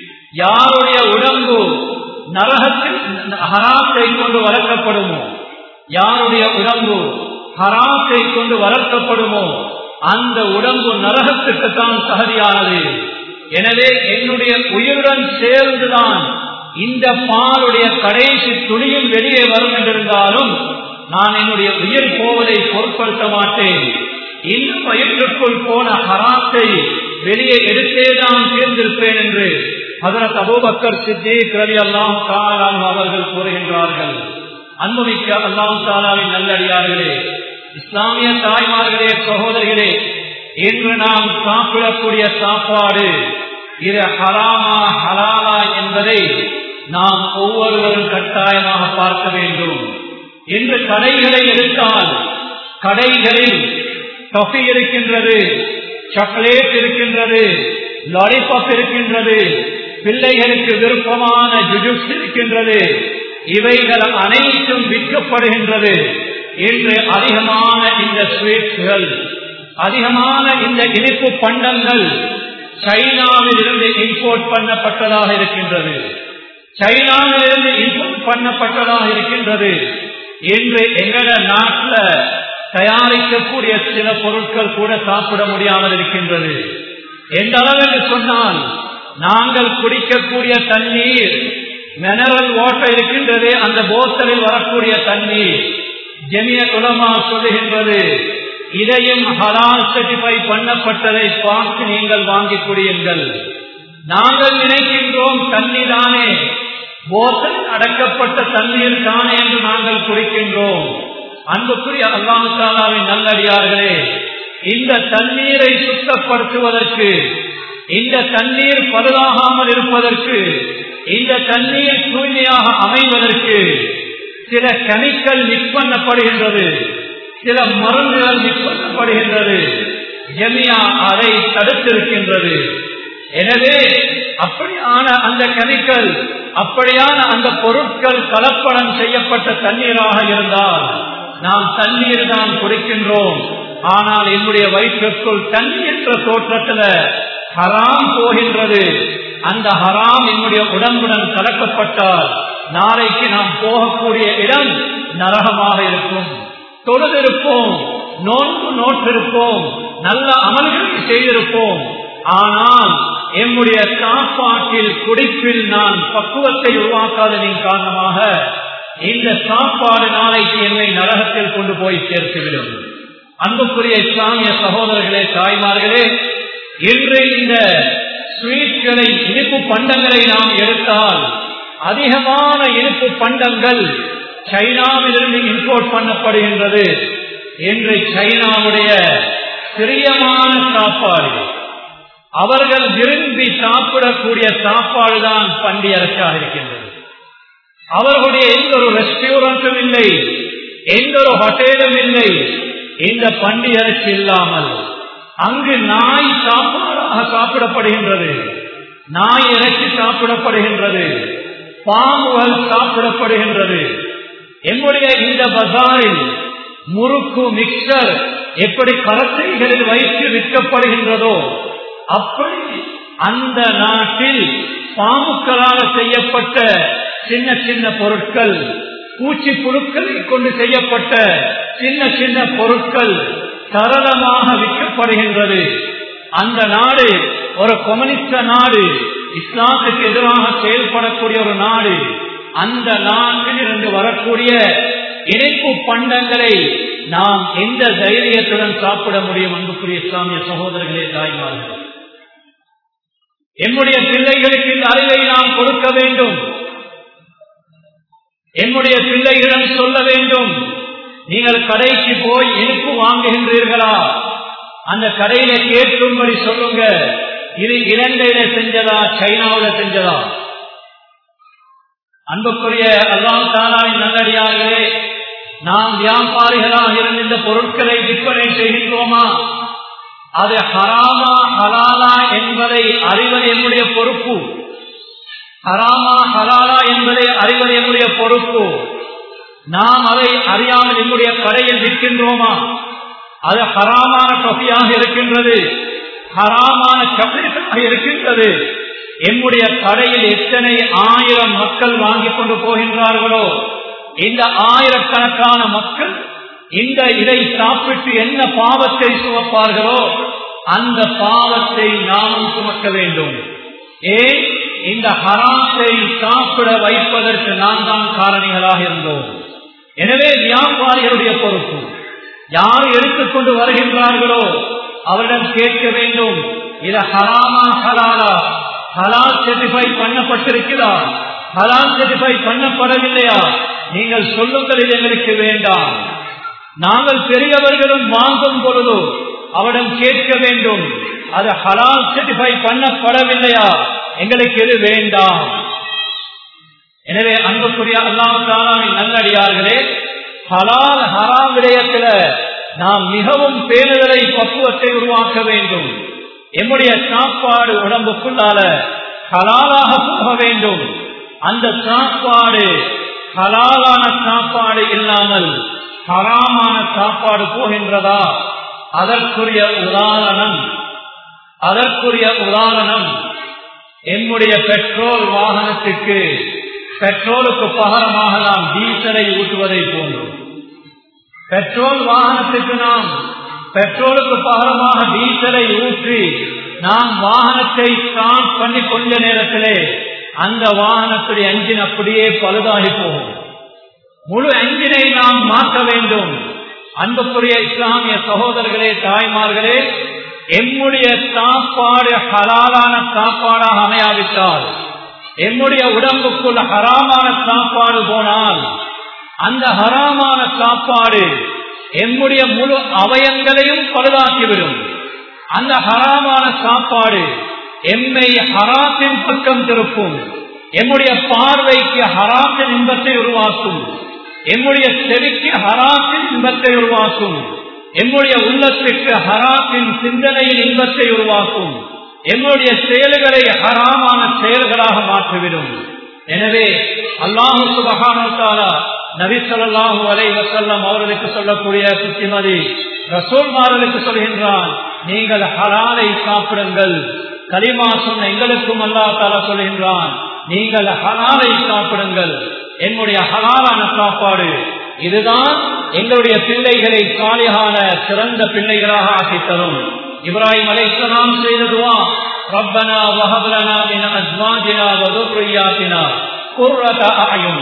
யாருடைய உடம்பு நரகத்தில் ஹராத்தை கொண்டு வளர்க்கப்படுமோ, யாருடைய உடம்பு ஹராத்தை கொண்டு வளர்க்கப்படுமோ அந்த உடம்பு நரகத்துக்கு தான் தகுதியானது. எனவே என்னுடைய உயிருடன் சேர்ந்துதான் இந்த பாலுடைய கடைசி துளியும் வெளியே வரும் என்றிருந்தாலும் நான் என்னுடைய உயிர் போவதை பொருட்படுத்த மாட்டேன். இந்த வயிற்றுக்குள் போன ஹராத்தை வெளியே எடுத்தேதான் சேர்ந்திருப்பேன் என்று ஹஜ்ரத் அபூபக்கர் சித்தீக் ரலியல்லாஹு தஆலா அவர்கள் கூறுகின்றார்கள். அன்புமிக்க அல்லாஹ் தஆலாவின் நல்லடியார்களே, இஸ்லாமிய தாய்மார்களே, சகோதரிகளே, இன்று நாம் சாப்பிடக்கூடிய சாப்பாடு இது ஹராமா ஹலாலா என்பதை நாம் ஒவ்வொருவரும் கட்டாயமாக பார்க்க வேண்டும். இன்று கடைகளை எடுத்தால் கடைகளில் டொஃபி இருக்கின்றது, சாக்லேட் இருக்கின்றது, லாலிபாப் இருக்கின்றது, பிள்ளைகளுக்கு விருப்பமான ஜுஜுஸ் இருக்கின்றது. இவைகள் அனைத்தும் விற்கப்படுகின்றது. இன்று அதிகமான இந்த ஸ்வீட்ஸ்கள், அதிகமான இந்த இனிப்பு பண்டங்கள் சைனாவில் இருந்து இம்போர்ட் பண்ணப்பட்டதாக இருக்கின்றது. சைனாவில் இருந்து இம்போர்ட் பண்ணப்பட்டதாக இருக்கின்றது. இன்று எங்கட நாட்டில் தயாரிக்கக்கூடிய சில பொருட்கள் கூட சாப்பிட முடியாமல் இருக்கின்றது. எந்த அளவுக்கு சொன்னால், நாங்கள் குடிக்கக்கூடிய தண்ணீர் மினரல் வாட்டர் இருக்கின்றது, அந்த போத்தலில் வரக்கூடிய தண்ணீர் ஜமியத் உலமா சொல்லுகின்றது, இதையும் ஹலால் சர்டிஃபை பண்ணப்பட்டதை பார்த்து நீங்கள் வாங்கி குடியுங்கள். நாங்கள் நினைக்கின்றோம் தண்ணீர் தானே, போத்தலில் அடக்கப்பட்ட தண்ணீர் தானே என்று நாங்கள் குடிக்கின்றோம். அன்புக்குரிய அல்லாஹ் தஆலாவின் நல்லடியார்களே, இந்த தண்ணீரை சுத்தப்படுத்துவதற்கு, இந்த தண்ணீர் பழுதாகாமல் இருப்பதற்கு, இந்த தண்ணீர் தூய்மையாக அமைவதற்கு சில கெமிக்கல் மிக்ஸ் பண்ணப்படுகின்றது, சில மருந்துகள் மிக்ஸ் பண்ணப்படுகின்றது. ஜமியா அதை தடுத்திருக்கின்றது. எனவே அப்படியான அந்த கெமிக்கல், அப்படியான அந்த பொருட்கள் கலப்படம் செய்யப்பட்ட தண்ணீராக இருந்தால் நாம் தண்ணீர் தான் குடிக்கின்றோம். ஆனால் என்னுடைய வயிற்றுக்குள் தண்ணீர் என்ற தோற்றத்தில் ஹராம் போகின்றது. அந்த ஹராம் என்னுடைய உடம்புடன் கலக்கப்பட்டால் நாளைக்கு நாம் போகக்கூடிய இடம் நரகமாக இருக்கும். தொழுதிருப்போம், நோன்பு நோற்றிருப்போம், நல்ல அமல்களை செய்திருப்போம். ஆனால் என்னுடைய சாப்பாட்டில் குடிப்பில் நான் பக்குவத்தை உருவாக்காததின் காரணமாக இந்த சாப்பாடு நாளைக்கு என்னை நரகத்தில் கொண்டு போய் சேர்த்துவிடும். அன்புக்குரிய இஸ்லாமிய சகோதரர்களே, தாய்மார்களே, இன்று இந்த ஸ்வீட்களை, இனிப்பு பண்டங்களை நாம் எடுத்தால் அதிகமான இனிப்பு பண்டங்கள் சைனாவிலிருந்து இம்போர்ட் பண்ணப்படுகின்றது. என்று சைனாவுடைய பிரியமான சாப்பாடு, அவர்கள் விரும்பி சாப்பிடக்கூடிய சாப்பாடு தான் பண்டி இறைச்சியாக இருக்கின்றது. அவர்களுடைய எந்த ஒரு ரெஸ்டாரண்டும் இல்லை, எந்த ஒரு ஹோட்டலும் இல்லை இந்த பண்டி இறைச்சி இல்லாமல். அங்கு நாய் சாப்பாடாக சாப்பிடப்படுகின்றது, நாய் இறைச்சி சாப்பிடப்படுகின்றது, பாம்புகள் சாப்பிடப்படுகின்றது. என்னுடைய இந்த பஜாரில் முறுக்கு, மிக்சர் எப்படி கரத்தைகளில் வைத்து விற்கப்படுகின்றதோ அப்படி அந்த நாட்டில் பாம்புக்களால் செய்யப்பட்ட சின்ன சின்ன பொருட்கள், பூச்சி புழுக்களை கொண்டு செய்யப்பட்ட சின்ன சின்ன பொருட்கள் சரளமாக விற்கப்படுகின்றது. அந்த நாடு ஒரு கம்யூனிஸ்ட நாடு, இஸ்லாத்துக்கு எதிராக செயல்படக்கூடிய ஒரு நாடு. அந்த நாட்டில் இருந்து வரக்கூடிய இனிப்பு பண்டங்களை நாம் எந்த தைரியத்துடன் சாப்பிட முடியும்? அன்புக்குரிய இஸ்லாமிய சகோதரர்களே, தாய்மார்களே, என்னுடைய பிள்ளைகளுக்கு இந்த அறிவை நாம் கொடுக்க வேண்டும். என்னுடைய பிள்ளைகளிடம் சொல்ல வேண்டும், நீங்கள் கடைக்கு போய் இனிப்பு வாங்குகின்றீர்களா? அந்த கடையில கேட்கும்படி சொல்லுங்க, இது இலங்கையில செஞ்சதா, சைனாவில செஞ்சதா? அன்புக்குரிய அல்லாஹ் தஆலாவின் நல்லடியார்களே, நாம் வியாபாரிகளாக இருந்து இந்த பொருட்களை விற்பனை செய்கின்றோமா? அது ஹராமா ஹலாலா என்பதை அறிவது என்னுடைய பொறுப்பு. ஹராமா ஹலாலா என்பதை அறிவது என்னுடைய பொறுப்பு. நாம் அதை அறியாமல் என்னுடைய கடையில் விற்கின்றோமா? அது ஹராமான தொகையாக இருக்கின்றது, ஹராமான சாக்லேட்டாக இருக்கின்றது. என்னுடைய கடையில் எத்தனை ஆயிரம் மக்கள் வாங்கி கொண்டு போகின்றார்களோ, இந்த ஆயிரக்கணக்கான மக்கள் இந்த இதை சாப்பிட்டு என்ன பாவத்தை சுமப்பார்களோ அந்த பாவத்தை நாமும் சுமக்க வேண்டும். ஏன்? இந்த ஹராத்தை சாப்பிட வைப்பதற்கு நாம் தான் காரணிகளாக இருந்தோம். எனவே வியாபாரிகளுடைய பொறுப்பு, யார் எடுத்துக்கொண்டு வருகின்றார்களோ அவரிடம் கேட்க வேண்டும், இது ஹராமா ஹலாலா? ஹலால் சர்டிஃபை பண்ணப்பட்டிருக்கிறதா? ஹலால் சர்டிஃபை பண்ணப்படவில்லையா? நீங்கள் சொல்லுங்கள், இது எங்களுக்கு வேண்டாம். நாங்கள் பெரியவர்களும் வாங்கும் பொழுது அவரிடம் கேட்க வேண்டும், அது ஹலால் சர்டிஃபை பண்ணப்படவில்லையா, எங்களுக்கு எது வேண்டாம். எனவே அன்புக்குரிய அல்லாஹ் தஆலாவின் நல்லடியார்களே, ஹலால் ஹராம் விடயத்தில் நாம் மிகவும் பேணுதலை, பக்குவத்தை உருவாக்க வேண்டும். என்னுடைய சாப்பாடு உடம்புக்குள்ளால ஹலாலாக போக வேண்டும். அந்த சாப்பாடு ஹலாலான சாப்பாடு இல்லாமல் ஹராமான சாப்பாடு போகின்றதா? அதற்குரிய உதாரணம் அதற்குரிய உதாரணம் என்னுடைய பெட்ரோல் வாகனத்துக்கு பெட்ரோலுக்கு பகரமாக நாம் டீசலை ஊற்றுவதை போன்றோம். பெட்ரோல் வாகனத்துக்கு நாம் பெட்ரோலுக்கு பகரமாக டீசலை ஊற்றி நாம் வாகனத்தை ஸ்டார்ட் பண்ணி கொஞ்ச நேரத்திலே அந்த வாகனத்துடைய என்ஜின் அப்படியே பழுதாகி போகும். முழு என்ஜினை நாம் மாற்ற வேண்டும். அன்புக்குரிய இஸ்லாமிய சகோதரர்களே, தாய்மார்களே, என்னுடைய சாப்பாடு ஹலாலான சாப்பாடாக அமையாவிட்டால், என்னுடைய உடம்புக்குள் ஹராமான சாப்பாடு போனால், அந்த ஹராமான சாப்பாடு என்னுடைய முழு அவயங்களையும் பழுதாக்கிவிடும். அந்த ஹராமான சாப்பாடு எம்மை ஹராத்தின் பக்கம் திருப்பும். என்னுடைய பார்வைக்கு ஹராத்தின் இன்பத்தை உருவாக்கும். என்னுடைய செவிக்கு ஹராத்தின் இன்பத்தை உருவாக்கும். என்னுடைய உள்ளத்திற்கு ஹராத்தின் சிந்தனையின் இன்பத்தை உருவாக்கும். என்னுடைய செயல்களை ஹராமான செயல்களாக மாற்றிவிடும். எனவே அல்லாஹ் சுப்ஹானஹு வ தஆலா நபி ஸல்லல்லாஹு அலைஹி வஸல்லம் அவர்களுக்கு சொல்லக்கூடிய புத்திமதி, ரசூல்மார்களுக்கு சொல்கின்றான், நீங்கள் ஹலாலை சாப்பிடுங்கள். கலிமா சொன்ன எங்களுக்கும் அல்லாஹ் தஆலா சொல்கின்றான், நீங்கள் ஹலாலை சாப்பிடுங்கள். என்னுடைய ஹலாலான சாப்பாடு இதுதான் எங்களுடைய பிள்ளைகளை சாலிஹான சிறந்த பிள்ளைகளாக ஆக்கி தரும். இப்ராஹிம் அலைஹிஸ்ஸலாம் செய்த துஆ, ரப்பனா வஹப் லனா மின் அஸ்வாஜினா வ ذُرِّيَّاتِنَا குர்ரத அயுன்.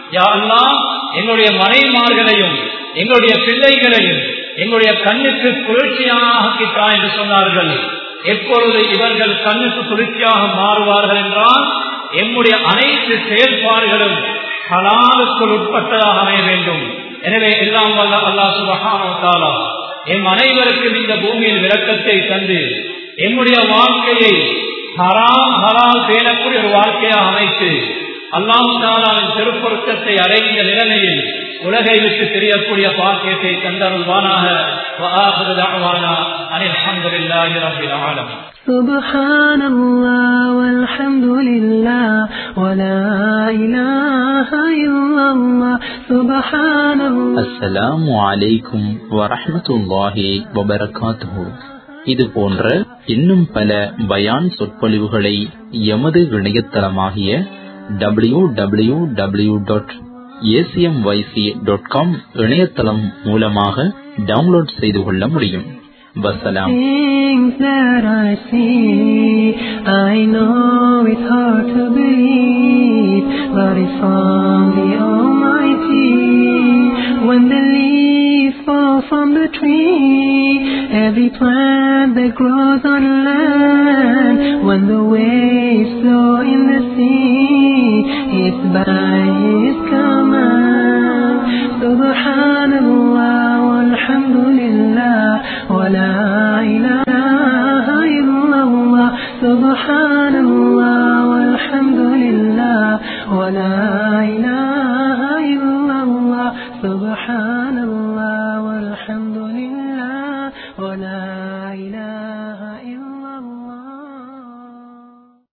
யா அல்லாஹ் எங்களுடைய மனைவிமார்களையும் எங்களுடைய பிள்ளைகளையும் எங்களுடைய கண்ணுக்கு குளிர்ச்சியாக ஆக்கித்தா என்று சொன்னார்கள். எப்பொழுது இவர்கள் கண்ணுக்கு குளிர்ச்சியாக மாறுவார்கள் என்றால் எம்முடைய அனைத்து செயல்பாடுகளும் ஹலாலுக்குள் உட்பட்டதாக அமைய வேண்டும். எனவே எல்லாம் வல்ல அல்லாஹ் சுப்ஹானஹு வ தஆலா எம் அனைவருக்கும் இந்த பூமியில் விளக்கத்தை தந்து எம்முடைய வாழ்க்கையை ஹராம் ஹலால் பேணக்கூடிய ஒரு வாழ்க்கையாக அமைத்து அல்லாஹ் தஆலாவின் திருப்பொருத்தத்தை அடைந்த நிலைமையில் உலகை விட்டு தெரியக்கூடிய பாக்கியத்தை தந்தருள்வானாக. வஆகிரு தஅவானா அனில் ஹம்துலில்லாஹி ரப்பில் ஆலமீன். சுப்ஹானல்லாஹ் வல்ஹம்துலில்லாஹ் வலா இலாஹ இல்லல்லாஹ் சுப்ஹானல்லாஹ். அஸ்ஸலாமு அலைக்கும் வரஹ்மத்துல்லாஹி வபரகாத்துஹு. இது போன்ற இன்னும் பல பயான் சொற்பொழிவுகளை எமது இணையதளமாகிய W W W dot ACMYC dot com இணையதளம் மூலமாக டவுன்லோட் செய்து கொள்ள முடியும். வசலாம். Things that I see, I know it's hard to believe, but it's from the Almighty. When the leaves fall from the tree, every plant that grows on land, when the waves flow in the sea, it's by His command. Subhanallah walhamdulillah wa la ilaha illallah. Subhanallah walhamdulillah wa la ilaha